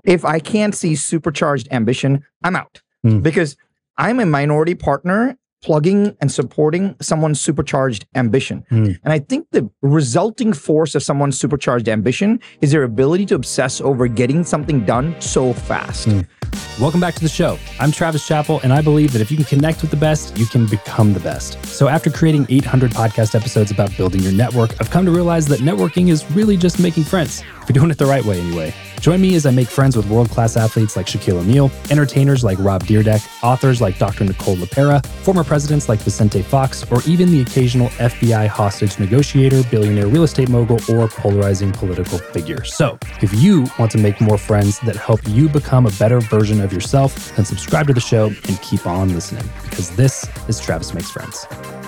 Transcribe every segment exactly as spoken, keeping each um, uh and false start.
If I can't see supercharged ambition, I'm out. Mm. Because I'm a minority partner plugging and supporting someone's supercharged ambition. Mm. And I think the resulting force of someone's supercharged ambition is their ability to obsess over getting something done so fast. Mm. Welcome back to the show. I'm Travis Chappell, and I believe that if you can connect with the best, you can become the best. So after creating eight hundred podcast episodes about building your network, I've come to realize that networking is really just making friends, if you're doing it the right way anyway. Join me as I make friends with world-class athletes like Shaquille O'Neal, entertainers like Rob Dyrdek, authors like Doctor Nicole LePera, former presidents like Vicente Fox, or even the occasional F B I hostage negotiator, billionaire real estate mogul, or polarizing political figure. So if you want to make more friends that help you become a better version of yourself, then subscribe to the show and keep on listening, because this is Travis Makes Friends.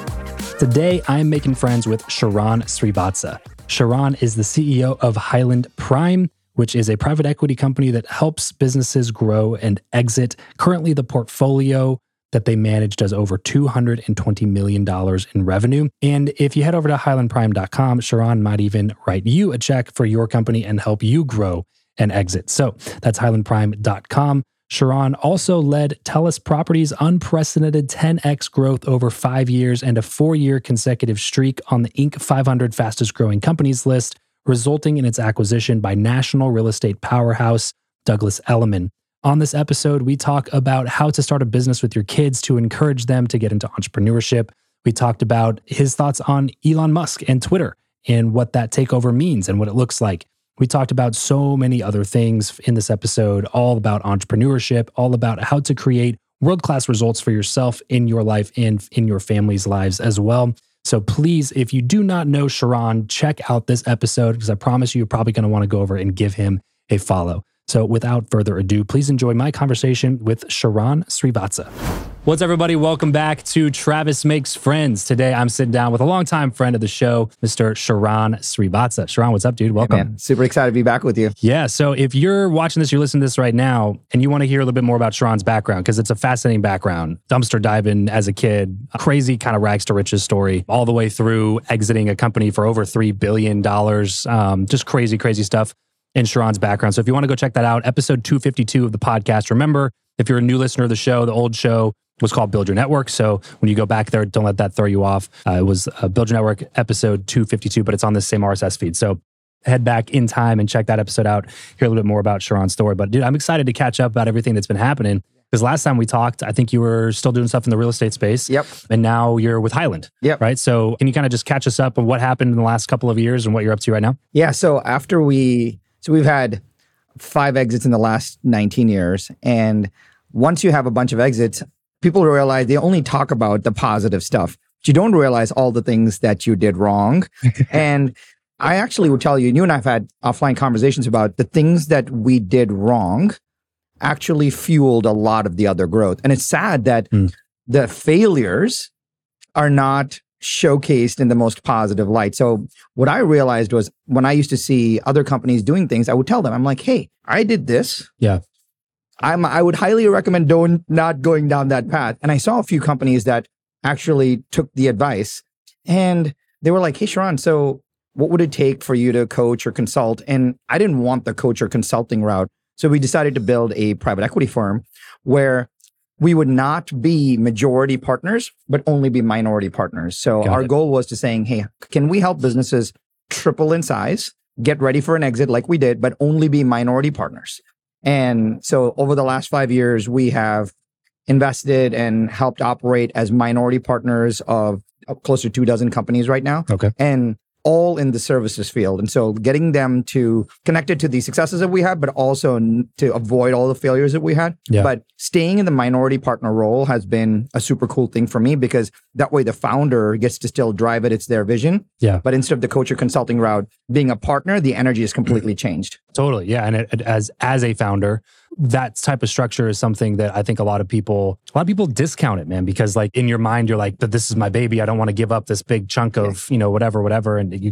Today, I'm making friends with Sharran Srivatsaa. Sharran is the C E O of Highland Prime, which is a private equity company that helps businesses grow and exit. Currently, the portfolio that they manage does over two hundred twenty million dollars in revenue. And if you head over to highland prime dot com, Sharran might even write you a check for your company and help you grow and exit. So that's highland prime dot com. Sharran also led TELUS Properties' unprecedented ten x growth over five years and a four-year consecutive streak on the Inc five hundred fastest growing companies list, resulting in its acquisition by national real estate powerhouse Douglas Elliman. On this episode, we talk about how to start a business with your kids to encourage them to get into entrepreneurship. We talked about his thoughts on Elon Musk and Twitter and what that takeover means and what it looks like. We talked about so many other things in this episode, all about entrepreneurship, all about how to create world-class results for yourself in your life and in your family's lives as well. So please, if you do not know Sharran, check out this episode, because I promise you, you're probably going to want to go over and give him a follow. So without further ado, please enjoy my conversation with Sharran Srivatsaa. What's up, everybody? Welcome back to Travis Makes Friends. Today, I'm sitting down with a longtime friend of the show, Mister Sharran Srivatsaa. Sharran, what's up, dude? Welcome. Hey, man. Super excited to be back with you. Yeah. So if you're watching this, you're listening to this right now, and you want to hear a little bit more about Sharran's background, because it's a fascinating background. Dumpster diving as a kid, a crazy kind of rags to riches story, all the way through exiting a company for over three billion dollars. Um, just crazy, crazy stuff in Sharran's background. So if you want to go check that out, episode two fifty-two of the podcast. Remember, if you're a new listener of the show, the old show was called Build Your Network. So when you go back there, don't let that throw you off. Uh, it was uh, Build Your Network episode two fifty-two, but it's on the same R S S feed. So head back in time and check that episode out. Hear a little bit more about Sharran's story. But dude, I'm excited to catch up about everything that's been happening. Because last time we talked, I think you were still doing stuff in the real estate space. Yep. And now you're with Highland. Yep. Right? So can you kind of just catch us up on what happened in the last couple of years and what you're up to right now? Yeah. So after we, so we've had five exits in the last nineteen years. And once you have a bunch of exits, people realize they only talk about the positive stuff. But you don't realize all the things that you did wrong. And I actually would tell you, and you and I have had offline conversations about the things that we did wrong actually fueled a lot of the other growth. And it's sad that mm. the failures are not showcased in the most positive light. So what I realized was when I used to see other companies doing things, I would tell them, I'm like, hey, I did this. Yeah. I'm, I would highly recommend don't, not going down that path. And I saw a few companies that actually took the advice and they were like, hey, Sharran, so what would it take for you to coach or consult? And I didn't want the coach or consulting route. So we decided to build a private equity firm where we would not be majority partners, but only be minority partners. So Got our it. goal was to saying, hey, can we help businesses triple in size, get ready for an exit like we did, but only be minority partners? And so over the last five years, we have invested and helped operate as minority partners of close to two dozen companies right now. Okay. And all in the services field. And so getting them to connected to the successes that we had, but also n- to avoid all the failures that we had. Yeah. But staying in the minority partner role has been a super cool thing for me because that way the founder gets to still drive it. It's their vision. Yeah. But instead of the coach or consulting route, being a partner, the energy is completely changed. Totally. Yeah. And it, it, as as a founder, that type of structure is something that I think a lot of people, a lot of people discount it, man, because like in your mind, you're like, but this is my baby. I don't want to give up this big chunk of, you know, whatever, whatever. And you, you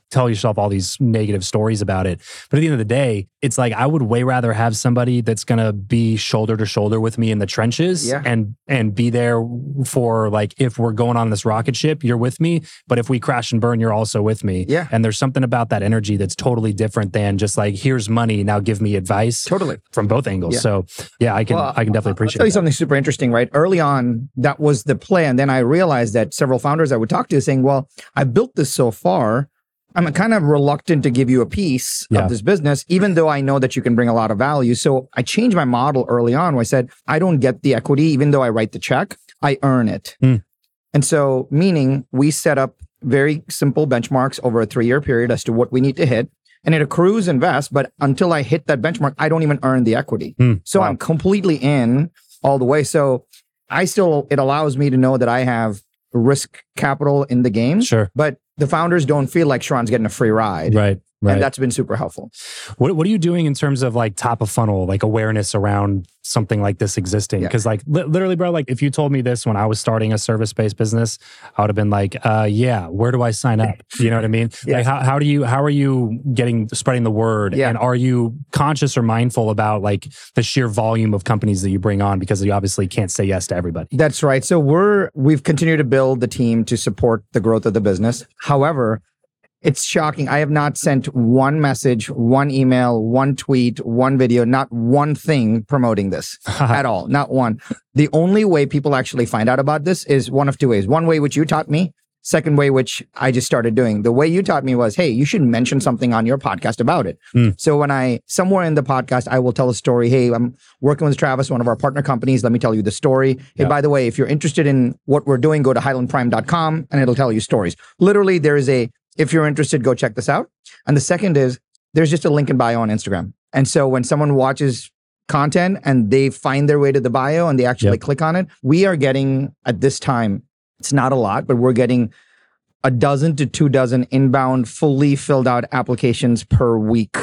tell yourself all these negative stories about it. But at the end of the day, it's like I would way rather have somebody that's going to be shoulder to shoulder with me in the trenches Yeah. and and be there for like, if we're going on this rocket ship, you're with me. But if we crash and burn, you're also with me. Yeah. And there's something about that energy that's totally different than just like, here's money, now give me advice. Totally. From both angles. Yeah. So yeah, I can Well, I can definitely I'll appreciate tell you that. something super interesting, right? Early on, that was the play. And then I realized that several founders I would talk to saying, well, I built this so far. I'm kind of reluctant to give you a piece Yeah. of this business, even though I know that you can bring a lot of value. So I changed my model early on where I said, I don't get the equity, even though I write the check, I earn it. Mm. And so meaning we set up very simple benchmarks over a three-year period as to what we need to hit. And it accrues and vests, but until I hit that benchmark, I don't even earn the equity. Mm. So Wow. I'm completely in all the way. So I still, it allows me to know that I have risk capital in the game, Sure. but the founders don't feel like Sharon's getting a free ride. Right. Right. And that's been super helpful. What What are you doing in terms of like top of funnel, like awareness around something like this existing? Yeah. Because like li- literally, bro, like if you told me this when I was starting a service based business, I would have been like, uh, yeah, where do I sign up? You know what I mean? Yeah. Like how how do you how are you getting spreading the word? Yeah. And are you conscious or mindful about like the sheer volume of companies that you bring on, because you obviously can't say yes to everybody? That's right. So we're, we've continued to build the team to support the growth of the business. However, it's shocking. I have not sent one message, one email, one tweet, one video, not one thing promoting this at all. Not one. The only way people actually find out about this is one of two ways. One way, which you taught me. Second way, which I just started doing. The way you taught me was, hey, you should mention something on your podcast about it. Mm. So when I, somewhere in the podcast, I will tell a story. Hey, I'm working with Travis, one of our partner companies. Let me tell you the story. Hey, Yeah. by the way, if you're interested in what we're doing, go to highland prime dot com and it'll tell you stories. Literally, there is a, if you're interested, go check this out. And the second is there's just a link in bio on Instagram. And so when someone watches content and they find their way to the bio and they actually Yep. click on it, we are getting at this time, it's not a lot, but we're getting a dozen to two dozen inbound, fully filled out applications per week,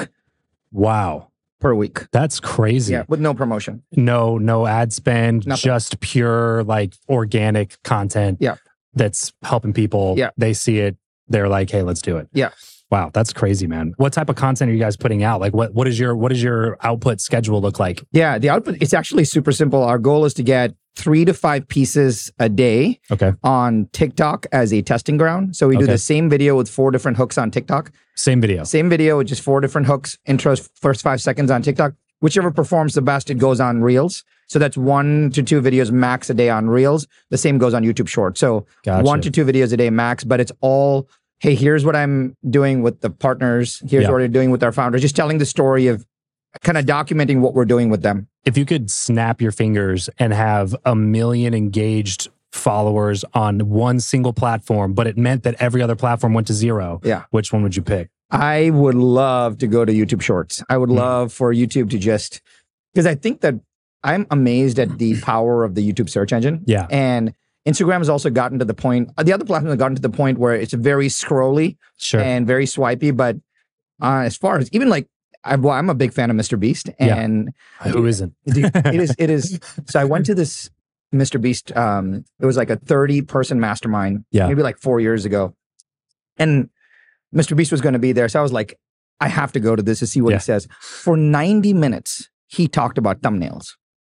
Wow. per week. That's crazy. Yeah, with no promotion. No, no ad spend, Nothing. just pure like organic content. Yeah. That's helping people. Yeah. They see it. They're like, hey, let's do it. Yeah. Wow, that's crazy, man. What type of content are you guys putting out? Like what what is your what does your output schedule look like? Yeah, the output, it's actually super simple. Our goal is to get three to five pieces a day Okay. on TikTok as a testing ground. So we do Okay. the same video with four different hooks on TikTok. Same video. Same video with just four different hooks, intros, first five seconds on TikTok. Whichever performs the best, it goes on Reels. So that's one to two videos max a day on Reels. The same goes on YouTube Short. So Gotcha. one to two videos a day max, but it's all, hey, here's what I'm doing with the partners. Here's Yeah. what we're doing with our founders. Just telling the story of kind of documenting what we're doing with them. If you could snap your fingers and have a million engaged followers on one single platform, but it meant that every other platform went to zero, Yeah. which one would you pick? I would love to go to YouTube Shorts. I would Hmm. love for YouTube to just, because I think that I'm amazed at the power of the YouTube search engine. Yeah. And Instagram has also gotten to the point, the other platforms have gotten to the point where it's very scrolly Sure. and very swipey. But uh, as far as even like, I, well, I'm a big fan of Mister Beast. Yeah. And Who isn't? dude, it is, it is. So I went to this Mister Beast, um, it was like a thirty person mastermind, Yeah. maybe like four years ago. And Mister Beast was going to be there. So I was like, I have to go to this to see what Yeah. he says. For ninety minutes, he talked about thumbnails.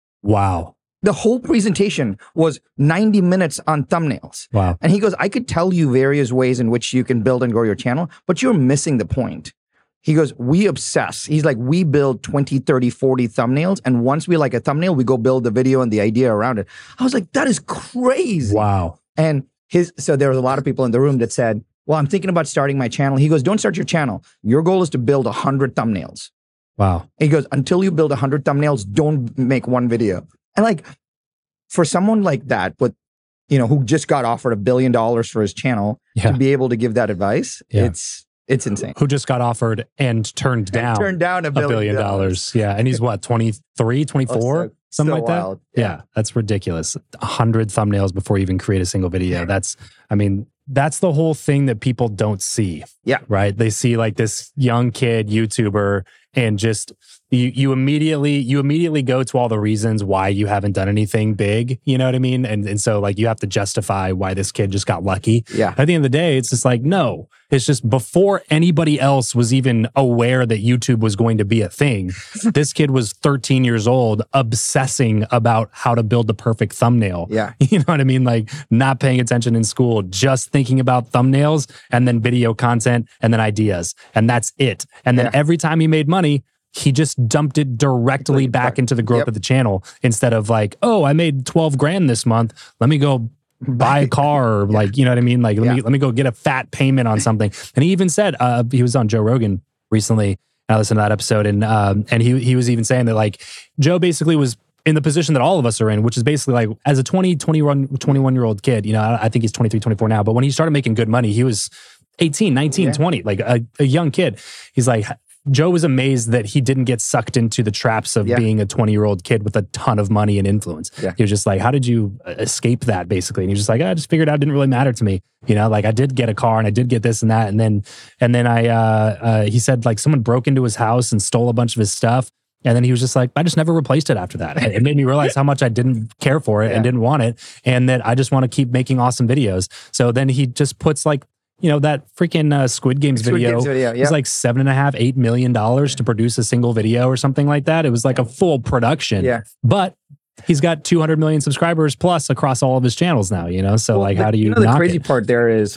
Wow. The whole presentation was ninety minutes on thumbnails. Wow. And he goes, I could tell you various ways in which you can build and grow your channel, but you're missing the point. He goes, we obsess. He's like, we build twenty, thirty, forty thumbnails. And once we like a thumbnail, we go build the video and the idea around it. I was like, that is crazy. Wow. And his, so there was a lot of people in the room that said, well, I'm thinking about starting my channel. He goes, don't start your channel. Your goal is to build a hundred thumbnails. Wow. He goes, until you build a hundred thumbnails, don't make one video. And like, for someone like that, with, you know, who just got offered a billion dollars for his channel, Yeah. to be able to give that advice, Yeah. it's, it's insane. Who just got offered and turned down Turned down a a billion, billion dollars. Yeah. And he's what, twenty-three, twenty-four? Oh, so- Something so like that? wild. Yeah. That's ridiculous. A hundred thumbnails before you even create a single video. That's, I mean, that's the whole thing that people don't see. Yeah. Right. They see like this young kid YouTuber and just you you immediately you immediately go to all the reasons why you haven't done anything big, you know what I mean? And and so like you have to justify why this kid just got lucky. Yeah. At the end of the day, it's just like, no, it's just before anybody else was even aware that YouTube was going to be a thing. This kid was thirteen years old, obsessing about how to build the perfect thumbnail. Yeah. You know what I mean? Like not paying attention in school, just thinking about thumbnails and then video content and then ideas. And that's it. And then Yeah. every time he made money, he just dumped it directly back into the growth Yep. of the channel instead of like, oh, I made twelve grand this month. Let me go buy a car or like, you know what I mean? Like, let Yeah. me let me go get a fat payment on something. And he even said, uh, he was on Joe Rogan recently. I listened to that episode and um, and he he was even saying that like Joe basically was in the position that all of us are in, which is basically like as a twenty, twenty-one, twenty-one year old kid, you know, I, I think he's twenty-three, twenty-four now, but when he started making good money, he was eighteen, nineteen, Yeah. twenty, like a, a young kid. He's like, Joe was amazed that he didn't get sucked into the traps of Yeah. being a twenty year old kid with a ton of money and influence. Yeah. He was just like, how did you escape that basically? And he was just like, I just figured out it didn't really matter to me. You know, like I did get a car and I did get this and that. And then, and then I, uh, uh, he said like someone broke into his house and stole a bunch of his stuff. And then he was just like, I just never replaced it after that. It made me realize how much I didn't care for it Yeah. and didn't want it. And that I just want to keep making awesome videos. So then he just puts like, you know, that freaking uh, Squid Games Squid video, Games video, it yeah. was like seven and a half, eight million dollars to produce a single video or something like that. It was like a full production. Yeah. But he's got two hundred million subscribers plus across all of his channels now, you know? So Well, like, the- how do you, know, the knock crazy it? part there is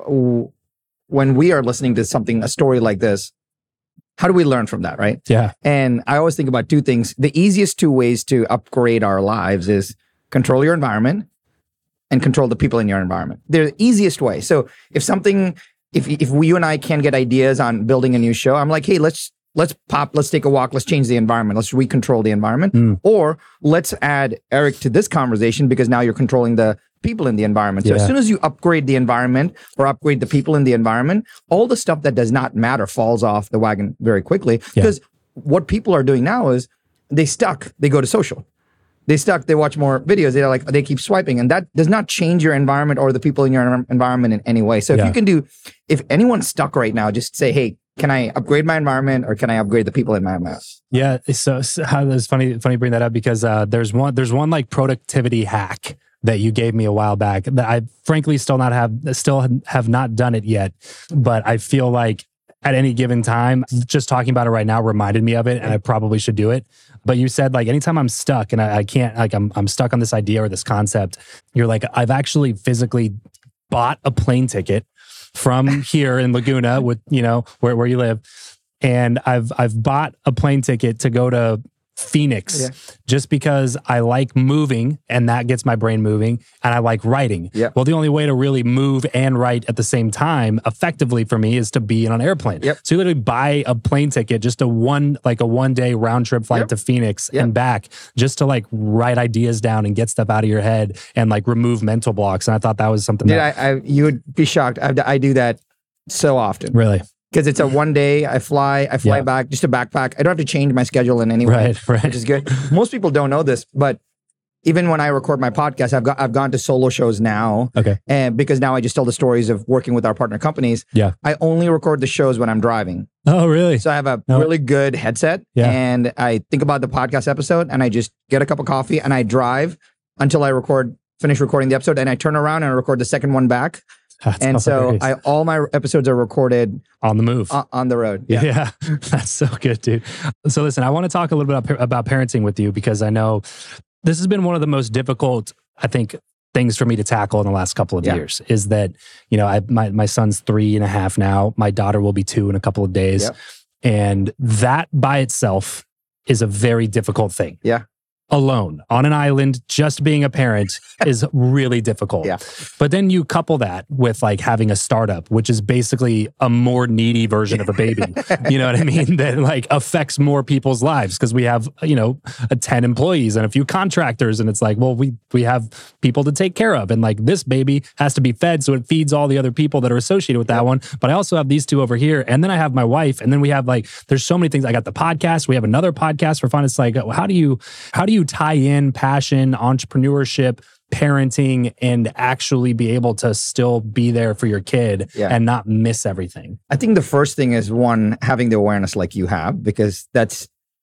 w- when we are listening to something, a story like this, how do we learn from that, right? Yeah. And I always think about two things. The easiest two ways to upgrade our lives is control your environment and control the people in your environment. They're the easiest way. So if something, if if we, you and I can get ideas on building a new show, I'm like, hey, let's let's pop, let's take a walk, let's change the environment, let's recontrol the environment, Mm. or let's add Eric to this conversation because now you're controlling the people in the environment. So Yeah. as soon as you upgrade the environment or upgrade the people in the environment, all the stuff that does not matter falls off the wagon very quickly. Yeah. Because what people are doing now is they stuck, they go to social. They stuck, they watch more videos, they're like, they keep swiping. And that does not change your environment or the people in your en- environment in any way. So if Yeah. you can do, if anyone's stuck right now, just say, hey, can I upgrade my environment or can I upgrade the people in my environment? Yeah. So, so it's funny, funny you bring that up because uh, there's one, there's one like productivity hack that you gave me a while back that I frankly still not have, still have not done it yet. But I feel like at any given time, just talking about it right now reminded me of it, and I probably should do it. But you said like anytime I'm stuck and I, I can't, like I'm I'm stuck on this idea or this concept, you're like, I've actually physically bought a plane ticket from here in Laguna with, you know, where, where you live. And I've I've bought a plane ticket to go to Phoenix Yeah. just because I like moving and that gets my brain moving, and I like writing. Yeah. Well, the only way to really move and write at the same time effectively for me is to be on an airplane. Yep. So you literally buy a plane ticket, just a one, like a one day round trip flight Yep. to Phoenix Yep. and back just to like write ideas down and get stuff out of your head and like remove mental blocks. And I thought that was something Dude, that I, I, you would be shocked. I, I do that so often. really, Because it's a one day, I fly, I fly Yeah. back, just a backpack. I don't have to change my schedule in any way, right, right. which is good. Most people don't know this, but even when I record my podcast, I've got I've gone to solo shows now, Okay. and because now I just tell the stories of working with our partner companies. Yeah. I only record the shows when I'm driving, Oh, really? so I have a No. really good headset, Yeah. and I think about the podcast episode, and I just get a cup of coffee, and I drive until I record, finish recording the episode, and I turn around and I record the second one back. That's And so hilarious. I all my episodes are recorded on the move. on, on the road. Yeah. That's so good, dude. So listen, I want to talk a little bit about, about parenting with you because I know this has been one of the most difficult, I think, things for me to tackle in the last couple of Yeah. years is that, you know, I, my, my son's three and a half now. My daughter will be two in a couple of days. Yep. And that by itself is a very difficult thing. Yeah. Alone on an island, just being a parent is really difficult. Yeah. But then you couple that with like having a startup, which is basically a more needy version of a baby. You know what I mean? That like affects more people's lives because we have, you know, a ten employees and a few contractors. And it's like, well, we we have people to take care of. And like this baby has to be fed. So it feeds all the other people that are associated with that one. But I also have these two over here. And then I have my wife. And then we have like, there's so many things. I got the podcast. We have another podcast for fun. It's like, how do you, how do you tie in passion, entrepreneurship, parenting, and actually be able to still be there for your kid Yeah. and not miss everything? I think the first thing is one, having the awareness like you have, because that's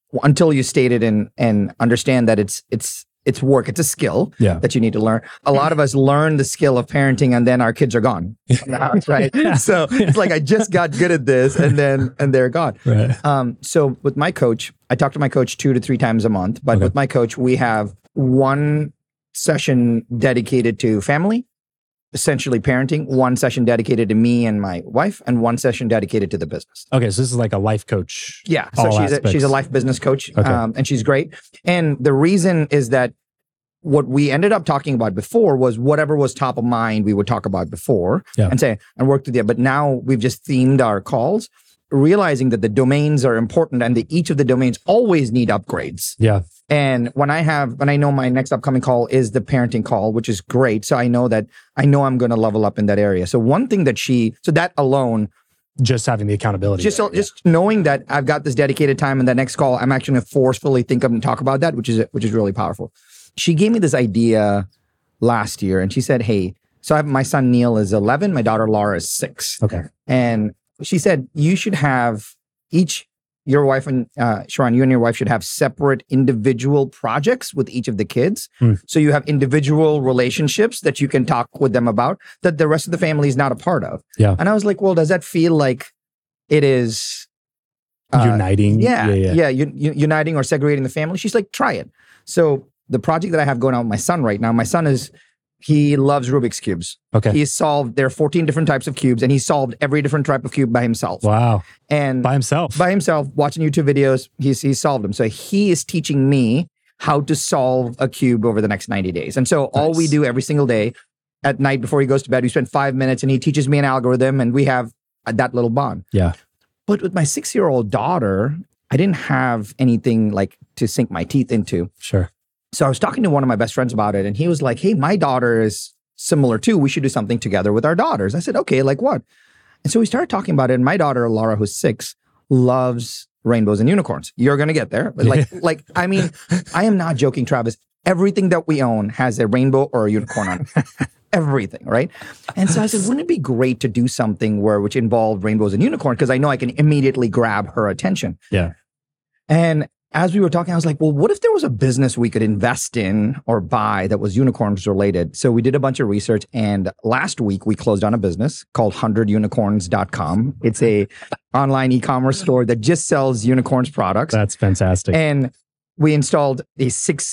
until you state it and and understand that it's it's it's work, it's a skill yeah. that you need to learn. A lot of us learn the skill of parenting and then our kids are gone from the house, right? So it's like I just got good at this and then and they're gone. Right. Um, so with my coach, I talk to my coach two to three times a month, but Okay. with my coach, we have one session dedicated to family, essentially parenting, one session dedicated to me and my wife, and one session dedicated to the business. Okay, so this is like a life coach. Yeah, so all she's a, aspects. she's a life business coach, Okay. um, and she's great. And the reason is that what we ended up talking about before was whatever was top of mind, we would talk about before Yeah. and say and work through that. But now we've just themed our calls, realizing that the domains are important and that each of the domains always need upgrades. Yeah. And when I have, when I know my next upcoming call is the parenting call, which is great. So I know that, I know I'm going to level up in that area. So one thing that she, so that alone, Just having the accountability. just, there, just knowing that I've got this dedicated time and the next call, I'm actually going to forcefully think of and talk about that, which is, which is really powerful. She gave me this idea last year and she said, hey, so I have my son Neil is eleven, my daughter Laura is six. yeah. Okay. And she said, you should have each, your wife and uh, Sharon, you and your wife should have separate individual projects with each of the kids. Hmm. So you have individual relationships that you can talk with them about that the rest of the family is not a part of. Yeah. And I was like, well, does that feel like it is uh, Uniting. Yeah, Yeah. yeah, un- un- uniting or segregating the family? She's like, try it. So the project that I have going on with my son right now, my son is, he loves Rubik's Cubes. Okay. He's solved, there are fourteen different types of cubes and he solved every different type of cube by himself. Wow. And By himself. by himself, watching YouTube videos, he's he's solved them. So he is teaching me how to solve a cube over the next ninety days. And so all we Nice. do every single day at night before he goes to bed, we spend five minutes and he teaches me an algorithm and we have that little bond. Yeah. But with my six-year-old daughter, I didn't have anything like to sink my teeth into. Sure. So I was talking to one of my best friends about it and he was like, hey, my daughter is similar too. We should do something together with our daughters. I said, okay, like what? And so we started talking about it. And my daughter, Laura, who's six, loves rainbows and unicorns. You're going to get there. But like, like, I mean, I am not joking, Travis. Everything that we own has a rainbow or a unicorn on it. Everything, right? And so I said, wouldn't it be great to do something where which involved rainbows and unicorn? Because I know I can immediately grab her attention. Yeah. And as we were talking, I was like, well, what if there was a business we could invest in or buy that was unicorns related? So we did a bunch of research. And last week we closed on a business called one hundred unicorns dot com. It's a online e-commerce store that just sells unicorns products. That's fantastic. And we installed a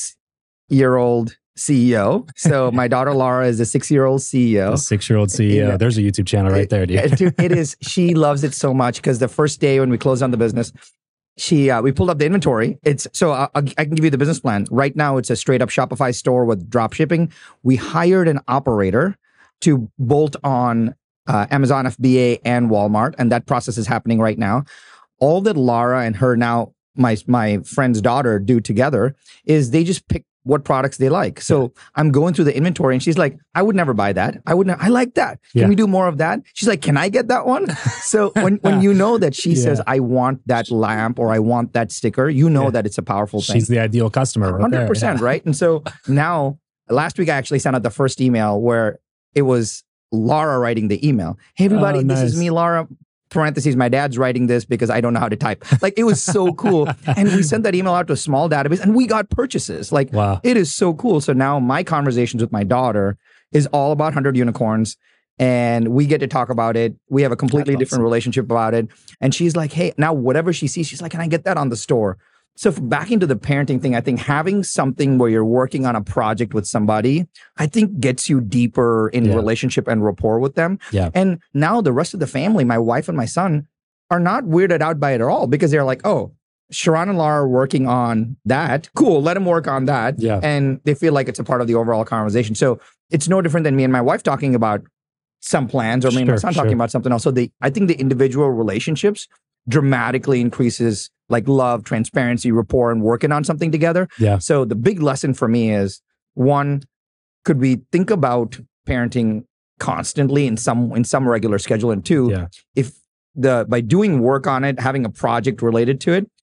six-year-old C E O. So my daughter Laura is a six-year-old C E O. A six-year-old C E O. Yeah. There's a YouTube channel right there, dude. Yeah, dude, it is. She loves it so much because the first day when we closed on the business, she uh, we pulled up the inventory. It's so I, I can give you the business plan. Right now, it's a straight up Shopify store with drop shipping. We hired an operator to bolt on uh, Amazon F B A and Walmart, and that process is happening right now. All that Laura and her now my my friend's daughter do together is they just pick what products they like. So I'm going through the inventory and she's like, I would never buy that. I would not, I like that. Can Yeah. we do more of that? She's like, can I get that one? So when, when you know that she Yeah. says, I want that lamp or I want that sticker, you know Yeah. that it's a powerful thing. She's the ideal customer. Right one hundred there. percent, Yeah. right? And so now, last week I actually sent out the first email where it was Laura writing the email. Hey everybody, Oh, this is nice. me, Laura. Parentheses, my dad's writing this because I don't know how to type. Like it was so cool. And we sent that email out to a small database and we got purchases. Like Wow. it is so cool. So now my conversations with my daughter is all about one hundred unicorns and we get to talk about it. We have a completely That's different awesome. relationship about it. And she's like, hey, now whatever she sees, she's like, can I get that on the store? So f- back into the parenting thing, I think having something where you're working on a project with somebody, I think gets you deeper in Yeah. relationship and rapport with them. Yeah. And now the rest of the family, my wife and my son, are not weirded out by it at all because they're like, oh, Sharon and Laura are working on that. Cool, let them work on that. Yeah. And they feel like it's a part of the overall conversation. So it's no different than me and my wife talking about some plans or me and my Sure, son sure. talking about something else. So the I think the individual relationships dramatically increases like love, transparency, rapport, and working on something together. Yeah. So the big lesson for me is one, could we think about parenting constantly in some in some regular schedule? And two, Yeah. if the by doing work on it, having a project related to it,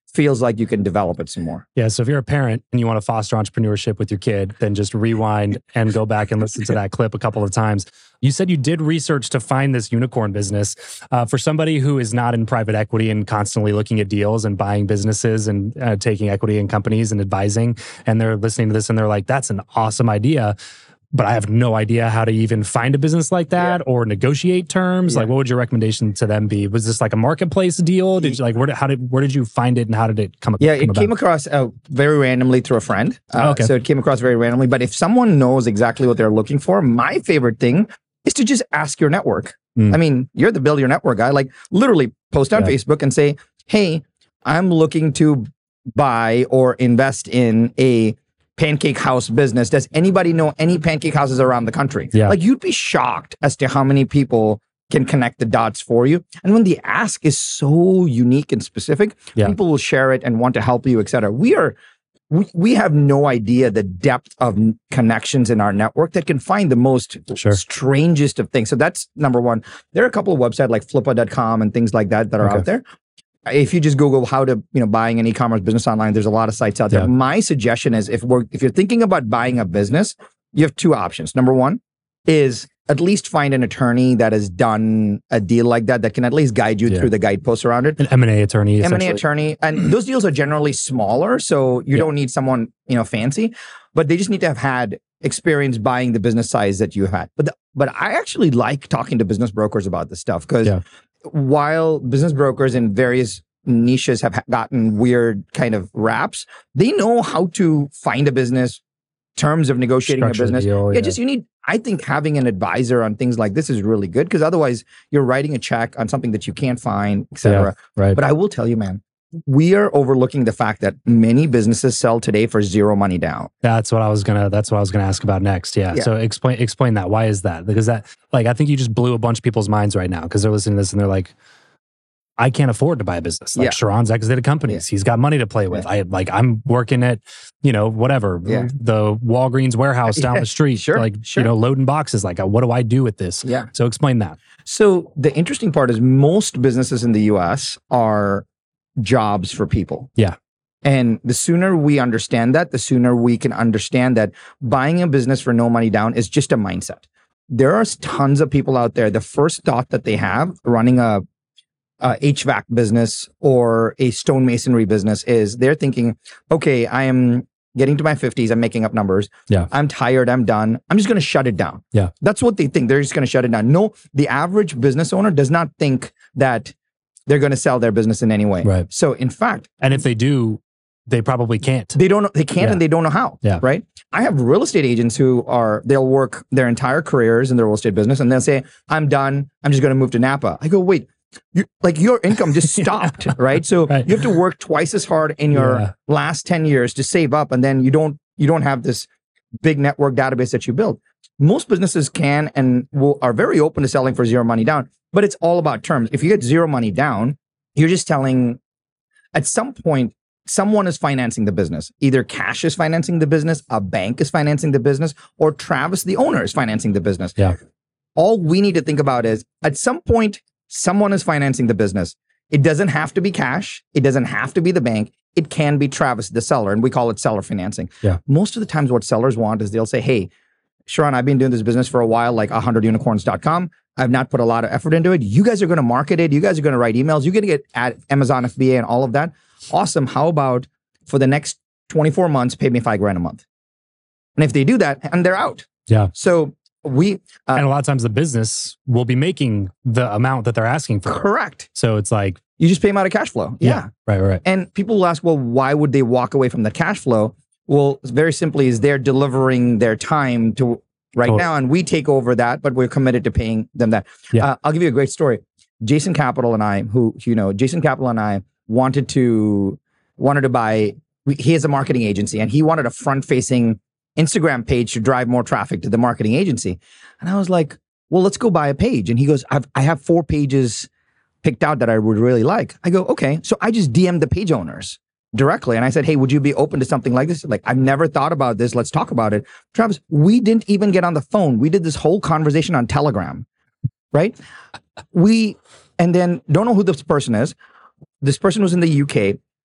feels like you can develop it some more. Yeah. So if you're a parent and you want to foster entrepreneurship with your kid, then just rewind and go back and listen to that clip a couple of times. You said you did research to find this unicorn business. Uh, for somebody who is not in private equity and constantly looking at deals and buying businesses and uh, taking equity in companies and advising, and they're listening to this and they're like, that's an awesome idea, but I have no idea how to even find a business like that yeah. or negotiate terms. Yeah. Like, what would your recommendation to them be? Was this like a marketplace deal? Did you like, where did, how did, where did you find it and how did it come? Yeah, come it about? came across uh, very randomly through a friend. Uh, oh, okay. So it came across very randomly. But if someone knows exactly what they're looking for, my favorite thing is to just ask your network. Mm. I mean, you're the build your network guy. Like literally post on yeah. Facebook and say, hey, I'm looking to buy or invest in a pancake house business. Does anybody know any pancake houses around the country? Yeah. Like you'd be shocked as to how many people can connect the dots for you. And when the ask is so unique and specific, yeah. people will share it and want to help you, et cetera. We are, we, we have no idea the depth of connections in our network that can find the most sure. strangest of things. So that's number one. There are a couple of websites like flippa dot com and things like that that are okay. out there. If you just Google how to, you know, buying an e-commerce business online, there's a lot of sites out there. Yeah. My suggestion is if we're, if you're thinking about buying a business, you have two options. Number one is at least find an attorney that has done a deal like that, that can at least guide you yeah. through the guideposts around it. An M and A attorney. M and A attorney. And those deals are generally smaller, so you yeah. don't need someone, you know, fancy, but they just need to have had experience buying the business size that you have had. But, the, but I actually like talking to business brokers about this stuff because yeah. while business brokers in various niches have gotten weird kind of raps, they know how to find a business, terms of negotiating Structure a business. Deal, yeah. yeah, just you need, I think having an advisor on things like this is really good because otherwise you're writing a check on something that you can't find, et cetera. Yeah, right. But I will tell you, man, we are overlooking the fact that many businesses sell today for zero money down. That's what I was gonna. That's what I was gonna ask about next. Yeah. yeah. So explain explain that. Why is that? Because that, like, I think you just blew a bunch of people's minds right now because they're listening to this and they're like, I can't afford to buy a business. Like yeah. Sharon's exited companies. Yeah. He's got money to play with. Yeah. I like I'm working at, you know, whatever, yeah. the Walgreens warehouse down yeah. the street, sure. like, sure. you know, loading boxes. Like, what do I do with this? Yeah. So explain that. So the interesting part is most businesses in the U S are jobs for people. Yeah. And the sooner we understand that, the sooner we can understand that buying a business for no money down is just a mindset. There are tons of people out there. The first thought that they have running a Uh, H V A C business or a stonemasonry business is they're thinking, okay, I am getting to my fifties. I'm making up numbers. Yeah. I'm tired. I'm done. I'm just going to shut it down. Yeah. That's what they think. They're just going to shut it down. No, the average business owner does not think that they're going to sell their business in any way. Right. So in fact, and if they do, they probably can't. They don't know. They can't, yeah. and they don't know how. Yeah. Right. I have real estate agents who are, they'll work their entire careers in the real estate business and they'll say, I'm done. I'm just going to move to Napa. I go, wait. You, like your income just stopped, right? So right. you have to work twice as hard in your yeah. last ten years to save up, and then you don't you don't have this big network database that you build. Most businesses can and will are very open to selling for zero money down, but it's all about terms. If you get zero money down, you're just telling at some point someone is financing the business. Either cash is financing the business, a bank is financing the business, or Travis, the owner, is financing the business. Yeah. All we need to think about is at some point, someone is financing the business. It doesn't have to be cash. It doesn't have to be the bank. It can be Travis, the seller, and we call it seller financing. Yeah. Most of the times what sellers want is they'll say, hey, Sharon, I've been doing this business for a while, like one hundred unicorns dot com. I've not put a lot of effort into it. You guys are going to market it. You guys are going to write emails. You're going to get at Amazon F B A and all of that. Awesome. How about for the next twenty-four months, pay me five grand a month? And if they do that, and they're out. Yeah. So we uh, and a lot of times the business will be making the amount that they're asking for. Correct. So it's like you just pay them out of cash flow. Yeah. yeah. Right. Right. And people will ask, well, why would they walk away from the cash flow? Well, very simply is they're delivering their time to right totally. now, and we take over that, but we're committed to paying them that. Yeah. Uh, I'll give you a great story. Jason Capital and I, who you know, Jason Capital and I wanted to wanted to buy. He has a marketing agency, and he wanted a front-facing Instagram page to drive more traffic to the marketing agency. And I was like, well, let's go buy a page. And he goes, I've, I have four pages picked out that I would really like. I go, okay. So I just D M'd the page owners directly. And I said, hey, would you be open to something like this? Like, I've never thought about this. Let's talk about it. Travis, we didn't even get on the phone. We did this whole conversation on Telegram, right? We, and then don't know who this person is. This person was in the U K.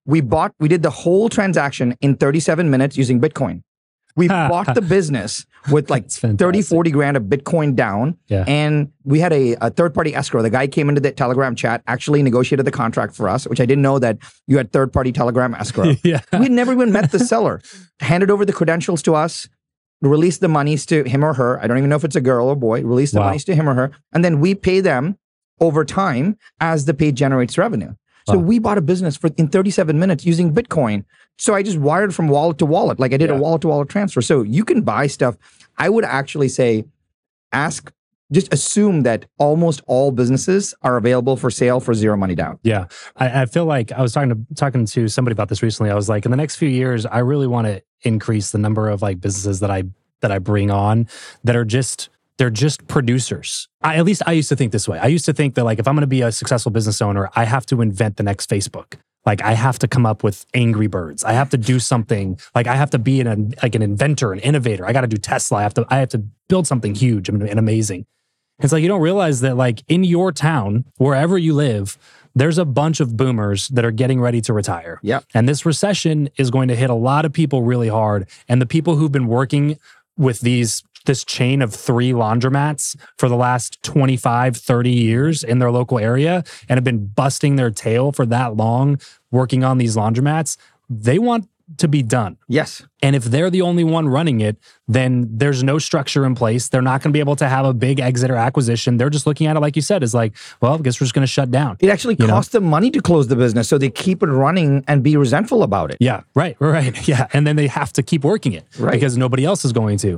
we bought, we did the whole transaction in thirty-seven minutes using Bitcoin. We bought the business with like thirty, forty grand of Bitcoin down. Yeah. And we had a, a third party escrow. The guy came into the Telegram chat, actually negotiated the contract for us, which I didn't know that you had third party Telegram escrow. Yeah. We'd never even met the seller. Handed over the credentials to us, released the monies to him or her. I don't even know if it's a girl or boy. Released the wow. monies to him or her. And then we pay them over time as the page generates revenue. So wow. we bought a business for in thirty-seven minutes using Bitcoin. So I just wired from wallet to wallet, like I did yeah. a wallet to wallet transfer. So you can buy stuff. I would actually say, ask, just assume that almost all businesses are available for sale for zero money down. Yeah. I, I feel like I was talking to talking to somebody about this recently. I was like, in the next few years, I really want to increase the number of like businesses that I that I bring on that are just they're just producers. I, at least I used to think this way. I used to think that like if I'm going to be a successful business owner, I have to invent the next Facebook. Like I have to come up with Angry Birds. I have to do something. Like I have to be an like an inventor, an innovator. I got to do Tesla. I have to I have to build something huge and, and amazing. It's like you don't realize that like in your town, wherever you live, there's a bunch of boomers that are getting ready to retire. Yeah. And this recession is going to hit a lot of people really hard. And the people who've been working with these this chain of three laundromats for the last twenty-five, thirty years in their local area and have been busting their tail for that long working on these laundromats, they want to be done. Yes. And if they're the only one running it, then there's no structure in place. They're not going to be able to have a big exit or acquisition. They're just looking at it, like you said, as like, well, I guess we're just going to shut down. It actually you costs know? them money to close the business, so they keep it running and be resentful about it. Yeah, right, right. Yeah, and then they have to keep working it right. because nobody else is going to.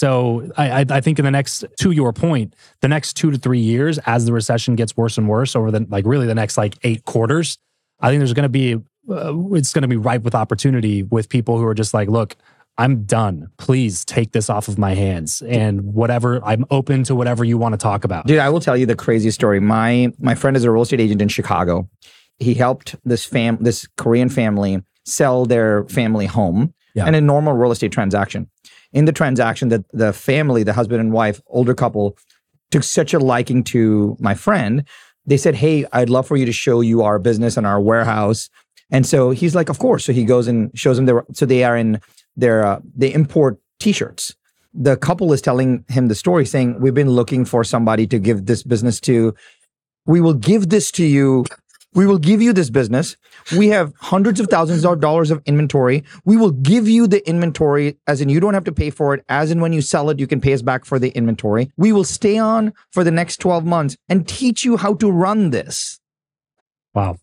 So I, I, I think in the next, to your point, the next two to three years, as the recession gets worse and worse over the, like really the next like eight quarters, I think there's going to be Uh, it's going to be ripe with opportunity with people who are just like, look, I'm done. Please take this off of my hands and whatever, I'm open to whatever you want to talk about. Dude, I will tell you the crazy story. My my friend is a real estate agent in Chicago. He helped this fam this Korean family sell their family home yeah. in a normal real estate transaction. In the transaction, that the family, the husband and wife, older couple, took such a liking to my friend. They said, hey, I'd love for you to show you our business and our warehouse. And so he's like, of course. So he goes and shows them their, so they are in their, uh, they import t-shirts. The couple is telling him the story saying, we've been looking for somebody to give this business to. We will give this to you. We will give you this business. We have hundreds of thousands of dollars of inventory. We will give you the inventory, as in you don't have to pay for it. As in when you sell it, you can pay us back for the inventory. We will stay on for the next twelve months and teach you how to run this. Wow.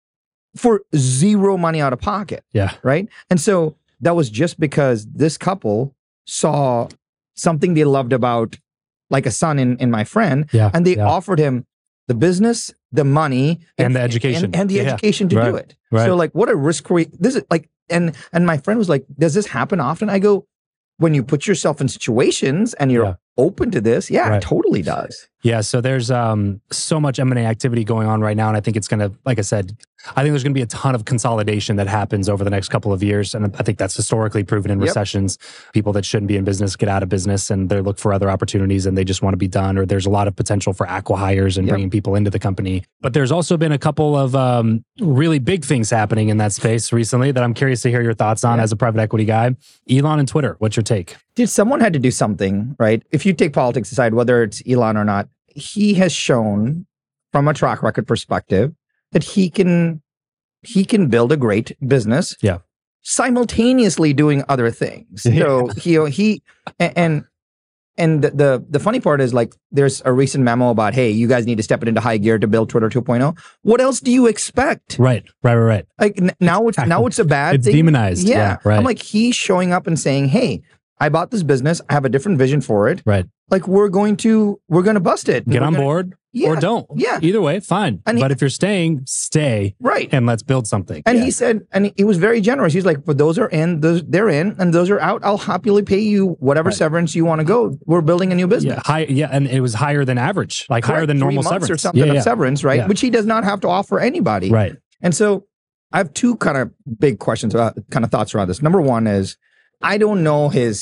For zero money out of pocket. Yeah. Right. And so that was just because this couple saw something they loved about, like a son in, in my friend. Yeah. And they yeah. offered him the business, the money, and, and the education. And, and the yeah. education to right. do it. Right. So like, what a risk free, this is like, and, and my friend was like, does this happen often? I go, when you put yourself in situations and you're yeah. open to this, yeah, right. it totally does. Yeah, so there's um, so much M and A activity going on right now, and I think it's going to, like I said, I think there's going to be a ton of consolidation that happens over the next couple of years, and I think that's historically proven in yep. recessions. People that shouldn't be in business get out of business, and they look for other opportunities, and they just want to be done, or there's a lot of potential for acqui-hires and yep. bringing people into the company. But there's also been a couple of um, really big things happening in that space recently that I'm curious to hear your thoughts on yeah. as a private equity guy. Elon and Twitter, what's your take? Dude, someone had to do something, right? If you take politics aside, whether it's Elon or not, he has shown from a track record perspective that he can he can build a great business yeah. simultaneously doing other things. Yeah. So he he and and the, the the funny part is, like, there's a recent memo about, hey, you guys need to step it into high gear to build Twitter two point oh. What else do you expect? Right, right, right, right. Like n- now it's now it's a bad it's thing. demonized. Yeah, yeah, right. I'm like, he's showing up and saying, hey, I bought this business. I have a different vision for it. Right. Like, we're going to, we're going to bust it. Get we're on gonna, board yeah, or don't. Yeah. Either way, fine. And but he, if you're staying, stay. Right. And let's build something. And yeah. he said, and he was very generous. He's like, for those are in, those they're in, and those are out, I'll happily pay you whatever right. severance you want to go. We're building a new business. Yeah, high, yeah, and it was higher than average, like Correct. higher than normal Three months severance. or something yeah, of yeah. severance, right? Yeah. Which he does not have to offer anybody. Right. And so I have two kind of big questions about, kind of thoughts around this. Number one is, I don't know his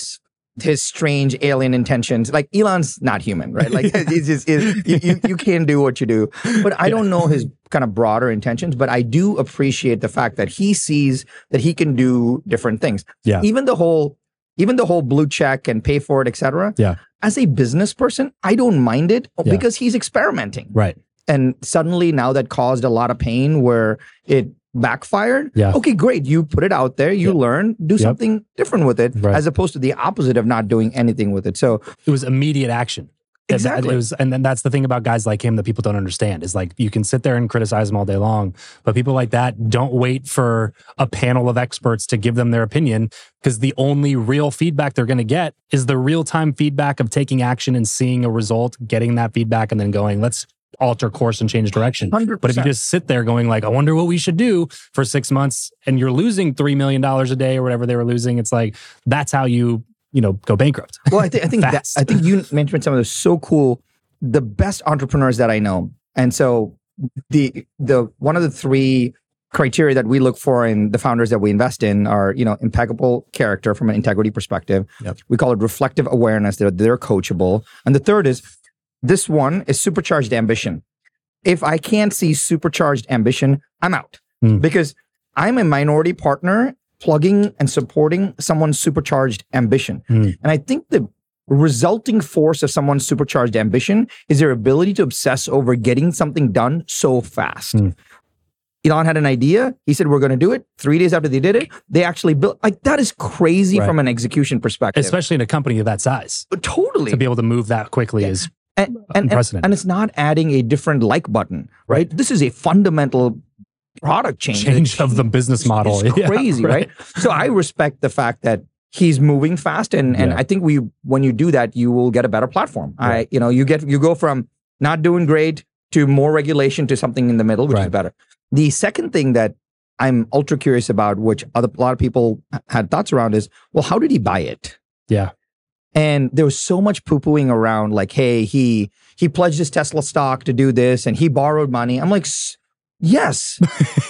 his strange alien intentions. Like Elon's not human, right? Like it's just, it's, you, you, you can do what you do. But I don't know his kind of broader intentions, but I do appreciate the fact that he sees that he can do different things. Yeah. Even the whole, even the whole blue check and pay for it, et cetera. Yeah. As a business person, I don't mind it Yeah. because he's experimenting. Right. And suddenly now that caused a lot of pain where it backfired. Yeah. Okay, great. You put it out there, you Yep. learn, do Yep. something different with it, Right. as opposed to the opposite of not doing anything with it. So It was immediate action. And that- Exactly. It was, and then that's the thing about guys like him that people don't understand is like you can sit there and criticize him all day long, but people like that don't wait for a panel of experts to give them their opinion because the only real feedback they're going to get is the real time feedback of taking action and seeing a result, getting that feedback, and then going, let's alter course and change direction. one hundred But if you percent. just sit there going like, I wonder what we should do for six months and you're losing three million dollars a day or whatever they were losing, it's like, that's how you, you know, go bankrupt. Well, I think I think that Fast. I think you mentioned something that's so cool. The best entrepreneurs that I know, and so the the one of the three criteria that we look for in the founders that we invest in are, you know, impeccable character from an integrity perspective. Yep. We call it reflective awareness. They're they're coachable, and the third is this one is supercharged ambition. If I can't see supercharged ambition, I'm out Hmm. because I'm a minority partner plugging and supporting someone's supercharged ambition. Hmm. And I think the resulting force of someone's supercharged ambition is their ability to obsess over getting something done so fast. Mm. Elon had an idea. He said, we're going to do it. Three days after they did it, they actually built. Like, that is crazy Right. from an execution perspective. Especially in a company of that size. Totally. To be able to move that quickly is and, and, and, unprecedented. and it's not adding a different like button, right? This is a fundamental product change. change of the business model. It's Yeah, crazy, right. So I respect the fact that he's moving fast, and and Yeah. I think we when you do that, you will get a better platform. Right. I you know you get you go from not doing great to more regulation to something in the middle, which is Right. better. The second thing that I'm ultra curious about, which other, a lot of people had thoughts around, is well, how did he buy it? Yeah. And there was so much poo-pooing around, like, hey, he he pledged his Tesla stock to do this, and he borrowed money. I'm like, "S- yes.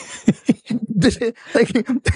like,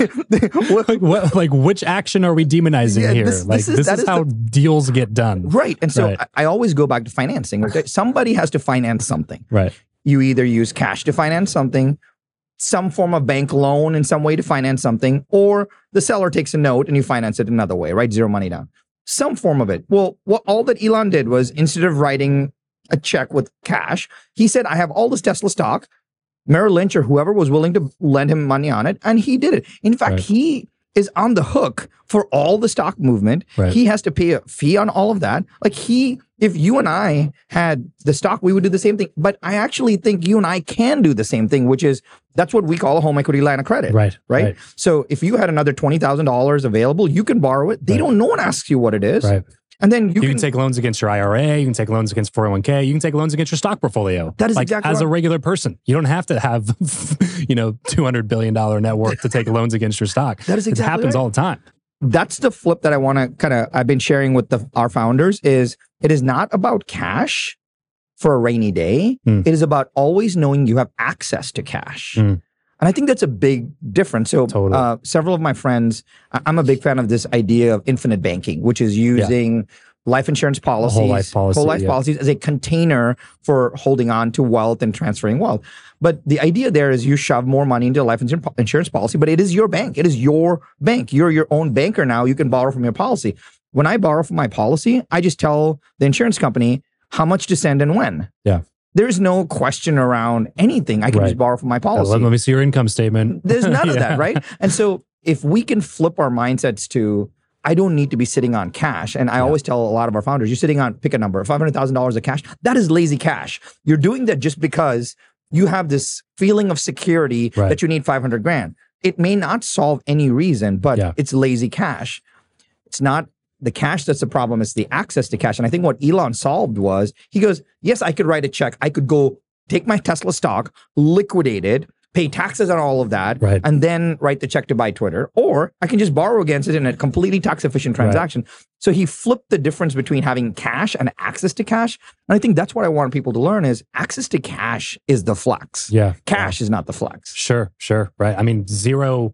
what- Like, what, like which action are we demonizing Yeah, here? this- like this is- this that is is how deals get done. right. And so Right. I, I always go back to financing. Okay? Somebody has to finance something. Right. You either use cash to finance something, some form of bank loan in some way to finance something, or the seller takes a note and you finance it another way, right? Zero money down. Some form of it. Well, what all that Elon did was instead of writing a check with cash, he said, I have all this Tesla stock. Merrill Lynch or whoever was willing to lend him money on it, and he did it. In fact, Right. he is on the hook for all the stock movement. Right. He has to pay a fee on all of that. Like he, if you and I had the stock, we would do the same thing. But I actually think you and I can do the same thing, which is that's what we call a home equity line of credit. Right. Right. Right. So if you had another twenty thousand dollars available, you can borrow it. They Right. don't, no one asks you what it is. Right. And then you, You, can, can take loans against your I R A. You can take loans against four oh one k. You can take loans against your stock portfolio. That is like, exactly as a right. regular person. You don't have to have, you know, two hundred billion dollars net worth to take loans against your stock. That is It exactly happens right. all the time. That's the flip that I want to kind of, I've been sharing with the, our founders is it is not about cash for a rainy day. Hmm. It is about always knowing you have access to cash. Hmm. And I think that's a big difference. So Totally. uh, several of my friends, I- I'm a big fan of this idea of infinite banking, which is using life insurance policies, life policy, whole life yeah. policies as a container for holding on to wealth and transferring wealth. But the idea there is you shove more money into a life insur- insurance policy, but it is your bank. It is your bank. You're your own banker now. You can borrow from your policy. When I borrow from my policy, I just tell the insurance company how much to send and when. Yeah. There's no question around anything. I can Right. just borrow from my Uh, policy. Let, let me see your income statement. There's none of Yeah. that, right? And so if we can flip our mindsets to, I don't need to be sitting on cash. And I always tell a lot of our founders, you're sitting on, pick a number, five hundred thousand dollars of cash. That is lazy cash. You're doing that just because you have this feeling of security Right. that you need five hundred grand. It may not solve any reason, but Yeah. it's lazy cash. It's not the cash that's the problem, it's the access to cash. And I think what Elon solved was, he goes, yes, I could write a check. I could go take my Tesla stock, liquidate it, pay taxes on all of that, Right. and then write the check to buy Twitter. Or I can just borrow against it in a completely tax efficient transaction. So he flipped the difference between having cash and access to cash. And I think that's what I want people to learn is access to cash is the flex. Yeah. Cash is not the flex. Sure, sure. Right. I mean, zero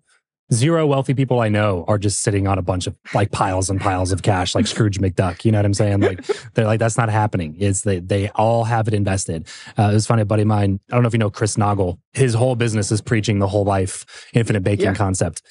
Zero wealthy people I know are just sitting on a bunch of like piles and piles of cash, like Scrooge McDuck. You know what I'm saying? Like they're like, that's not happening. It's they they all have it invested. Uh, it was funny, a buddy of mine. I don't know if you know Chris Noggle. His whole business is preaching the whole life infinite baking Yeah. concept.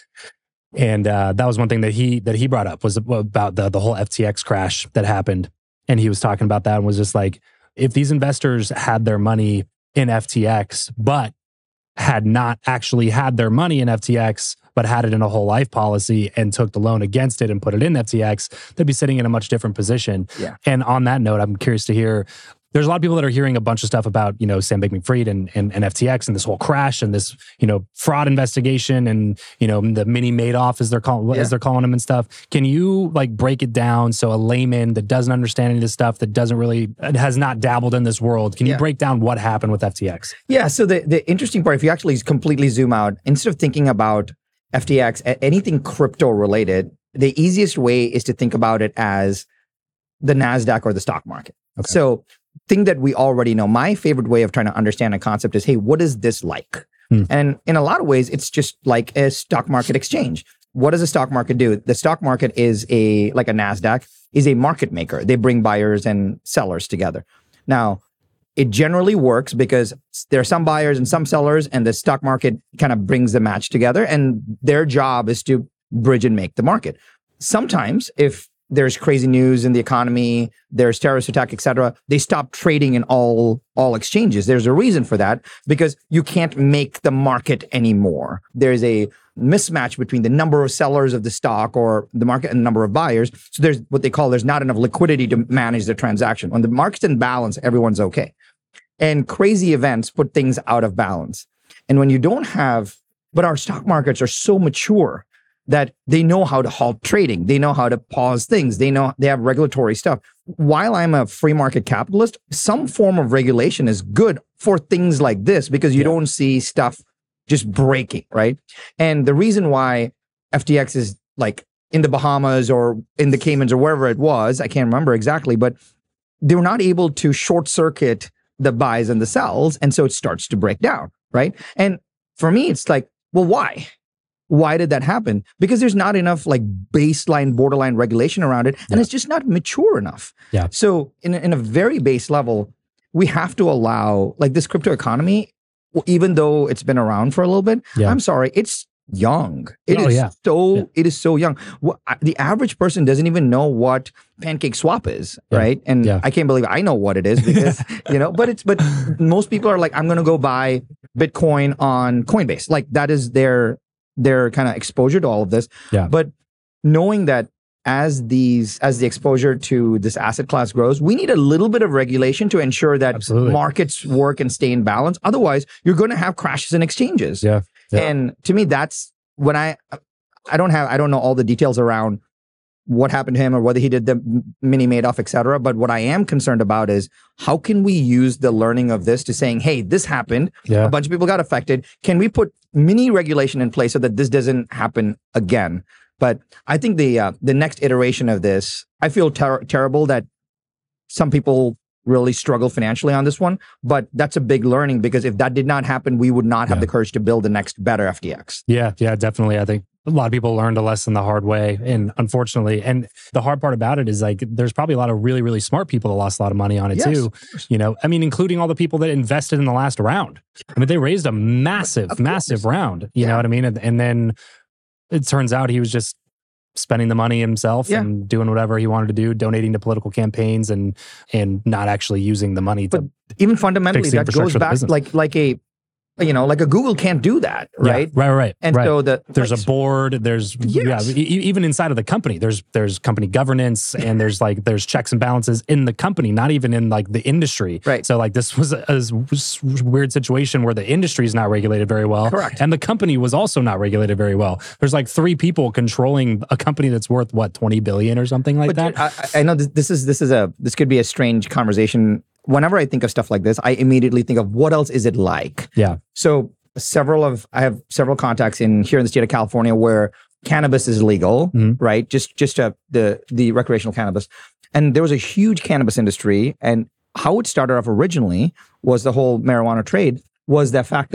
And uh, that was one thing that he that he brought up was about the the whole F T X crash that happened. And he was talking about that and was just like, if these investors had their money in F T X, but had not actually had their money in F T X, but had it in a whole life policy and took the loan against it and put it in F T X, they'd be sitting in a much different position. Yeah. And on that note, I'm curious to hear, there's a lot of people that are hearing a bunch of stuff about, you know, Sam Bankman-Fried and, and, and F T X and this whole crash and this, you know, fraud investigation and, you know, the mini Madoff as they're calling, Yeah. as they're calling them and stuff. Can you like break it down so a layman that doesn't understand any of this stuff, that doesn't really, has not dabbled in this world, can you Yeah. break down what happened with F T X? Yeah. So the, the interesting part, if you actually completely zoom out, instead of thinking about F T X, a- anything crypto related, the easiest way is to think about it as the NASDAQ or the stock market. Okay. So thing that we already know, my favorite way of trying to understand a concept is, hey, what is this like? Hmm. And in a lot of ways, it's just like a stock market exchange. What does a stock market do? The stock market is a, like a NASDAQ, is a market maker. They bring buyers and sellers together. Now, it generally works because there are some buyers and some sellers, and the stock market kind of brings the match together, and their job is to bridge and make the market. Sometimes, if there's crazy news in the economy, there's terrorist attack, et cetera, they stop trading in all, all exchanges. There's a reason for that, because you can't make the market anymore. There's a mismatch between the number of sellers of the stock or the market and the number of buyers. So there's what they call, there's not enough liquidity to manage the transaction. When the market's in balance, everyone's okay. And crazy events put things out of balance. And when you don't have, but our stock markets are so mature that they know how to halt trading. They know how to pause things. They know they have regulatory stuff. While I'm a free market capitalist, some form of regulation is good for things like this, because you Yeah. don't see stuff just breaking, right? And the reason why F T X is like in the Bahamas or in the Caymans or wherever it was, I can't remember exactly, but they were not able to short circuit the buys and the sells. And so it starts to break down, right? And for me, it's like, well, why? Why did that happen? Because there's not enough like baseline, borderline regulation around it, and Yeah. it's just not mature enough. Yeah. So in a, in a very base level, we have to allow like this crypto economy, w- even though it's been around for a little bit. Yeah. I'm sorry, it's young. It Oh, is yeah. so Yeah. it is so young. Wh- I- The average person doesn't even know what Pancake Swap is, Yeah. right? And Yeah. I can't believe I know what it is because you know. But it's but most people are like, I'm going to go buy Bitcoin on Coinbase. Like that is their their kind of exposure to all of this. Yeah. But knowing that as these as the exposure to this asset class grows, we need a little bit of regulation to ensure that Absolutely. markets work and stay in balance. Otherwise, you're going to have crashes in exchanges. Yeah. Yeah. And to me, that's when I I don't have I don't know all the details around what happened to him or whether he did the mini Madoff, et cetera. But what I am concerned about is how can we use the learning of this to saying, hey, this happened. Yeah. A bunch of people got affected. Can we put mini regulation in place so that this doesn't happen again? But I think the uh, the next iteration of this, I feel ter- terrible that some people really struggle financially on this one. But that's a big learning, because if that did not happen, we would not have Yeah. the courage to build the next better F T X. Yeah, yeah, definitely. I think a lot of people learned a lesson the hard way. And unfortunately, and the hard part about it is like, there's probably a lot of really, really smart people that lost a lot of money on it Yes, too. of course. You know, I mean, including all the people that invested in the last round. I mean, they raised a massive, Of course. massive round. You Yeah. know what I mean? And, and then it turns out he was just spending the money himself Yeah. and doing whatever he wanted to do, donating to political campaigns and and not actually using the money to But even fundamentally, fix the that goes infrastructure of the back business. like like a, you know, like a Google can't do that, Yeah, right? right, right. And right. so the There's like, a board. There's Yes. yeah. e- e- even inside of the company, there's there's company governance, and there's like there's checks and balances in the company, not even in like the industry. Right. So like this was a, a s- weird situation where the industry is not regulated very well, Correct. and the company was also not regulated very well. There's like three people controlling a company that's worth what twenty billion or something like But that. dude, I, I know this, this is this is a this could be a strange conversation. Whenever I think of stuff like this, I immediately think of what else is it like? yeah. So several of I have several contacts in here in the state of California where cannabis is legal, Mhm. right? Just just uh, the the recreational cannabis, and there was a huge cannabis industry. And how it started off originally was the whole marijuana trade was the fact that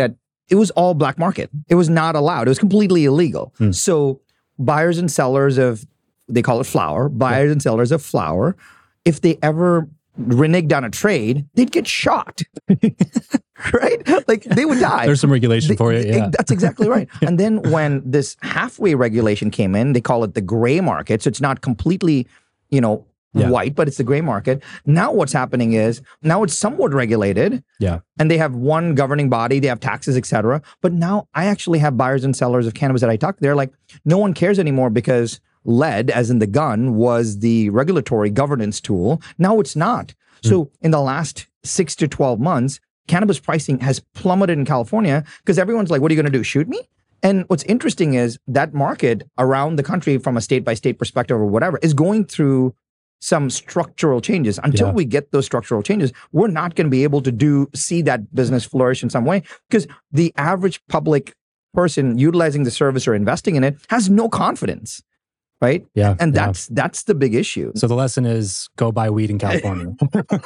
it was all black market. It was not allowed. It was completely illegal. Hmm. So buyers and sellers of, they call it flour, buyers yeah. and sellers of flour, if they ever reneged on a trade, they'd get shot. Right? Like they would die. There's some regulation they, for you. Yeah. That's exactly right. And then when this halfway regulation came in, they call it the gray market. So it's not completely, you know, yeah. white, but it's the gray market. Now what's happening is now it's somewhat regulated. Yeah. And they have one governing body, they have taxes, et cetera. But now I actually have buyers and sellers of cannabis that I talk to. They're like, no one cares anymore because lead, as in the gun, was the regulatory governance tool. Now it's not. Mm. So in the last six to twelve months, cannabis pricing has plummeted in California because everyone's like, what are you going to do? Shoot me? And what's interesting is that market around the country from a state by state perspective or whatever is going through some structural changes. Until yeah. we get those structural changes, we're not going to be able to do see that business flourish in some way because the average public person utilizing the service or investing in it has no confidence. Right? Yeah. And yeah. that's that's the big issue. So the lesson is go buy weed in California.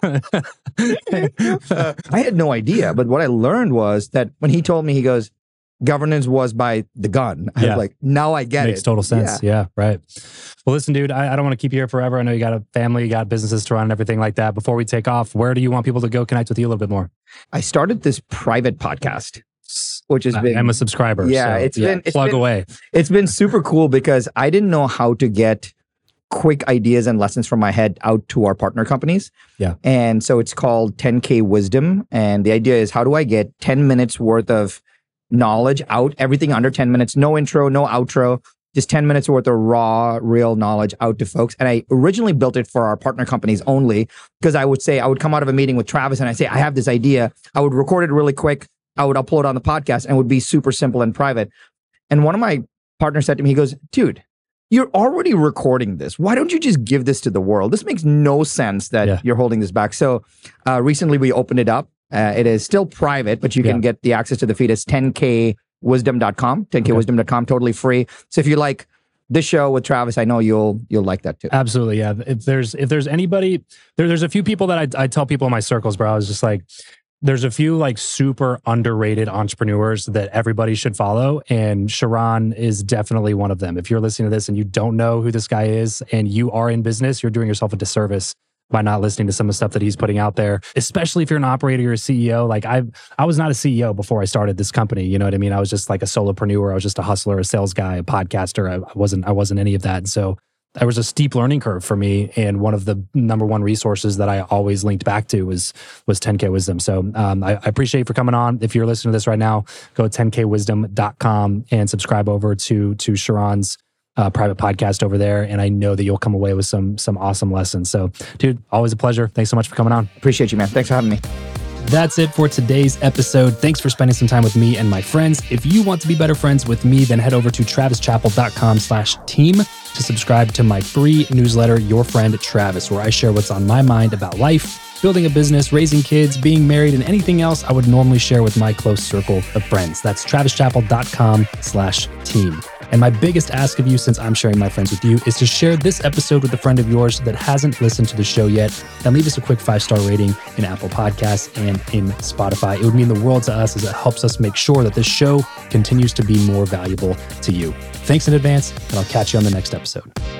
uh, I had no idea, but what I learned was that when he told me, he goes, governance was by the gun. I yeah. was like, now I get Makes it. Makes total sense. Yeah. yeah, right. Well, listen, dude, I, I don't want to keep you here forever. I know you got a family, you got businesses to run and everything like that. Before we take off, where do you want people to go connect with you a little bit more? I started this private podcast, which has been... I'm a subscriber. Yeah, so, it's yeah, been... It's plug been, away. It's been super cool because I didn't know how to get quick ideas and lessons from my head out to our partner companies. Yeah. And so it's called ten K Wisdom. And the idea is, how do I get ten minutes worth of knowledge out, everything under ten minutes, no intro, no outro, just ten minutes worth of raw, real knowledge out to folks. And I originally built it for our partner companies only because I would say, I would come out of a meeting with Travis and I say, I have this idea. I would record it really quick. I would upload on the podcast and it would be super simple and private. And one of my partners said to me, he goes, dude, you're already recording this. Why don't you just give this to the world? This makes no sense that yeah. you're holding this back. So uh, recently we opened it up. Uh, it is still private, but you can yeah. get the access to the feed. It's ten K wisdom dot com, ten K wisdom dot com, totally free. So if you like this show with Travis, I know you'll you'll like that too. Absolutely, yeah. If there's if there's anybody, there, there's a few people that I, I tell people in my circles, bro, I was just like, there's a few like super underrated entrepreneurs that everybody should follow. And Sharran is definitely one of them. If you're listening to this and you don't know who this guy is and you are in business, you're doing yourself a disservice by not listening to some of the stuff that he's putting out there, especially if you're an operator or a C E O. Like I I was not a C E O before I started this company. You know what I mean? I was just like a solopreneur. I was just a hustler, a sales guy, a podcaster. I, I wasn't, I wasn't any of that. And so there was a steep learning curve for me. And one of the number one resources that I always linked back to was, was ten K Wisdom. So um, I, I appreciate you for coming on. If you're listening to this right now, go to ten K wisdom dot com and subscribe over to, to Sharran's uh, private podcast over there. And I know that you'll come away with some, some awesome lessons. So dude, always a pleasure. Thanks so much for coming on. Appreciate you, man. Thanks for having me. That's it for today's episode. Thanks for spending some time with me and my friends. If you want to be better friends with me, then head over to travis chappell dot com slash team to subscribe to my free newsletter, Your Friend Travis, where I share what's on my mind about life, building a business, raising kids, being married, and anything else I would normally share with my close circle of friends. That's travis chappell dot com slash team. And my biggest ask of you, since I'm sharing my friends with you, is to share this episode with a friend of yours that hasn't listened to the show yet, and leave us a quick five-star rating in Apple Podcasts and in Spotify. It would mean the world to us as it helps us make sure that this show continues to be more valuable to you. Thanks in advance, and I'll catch you on the next episode.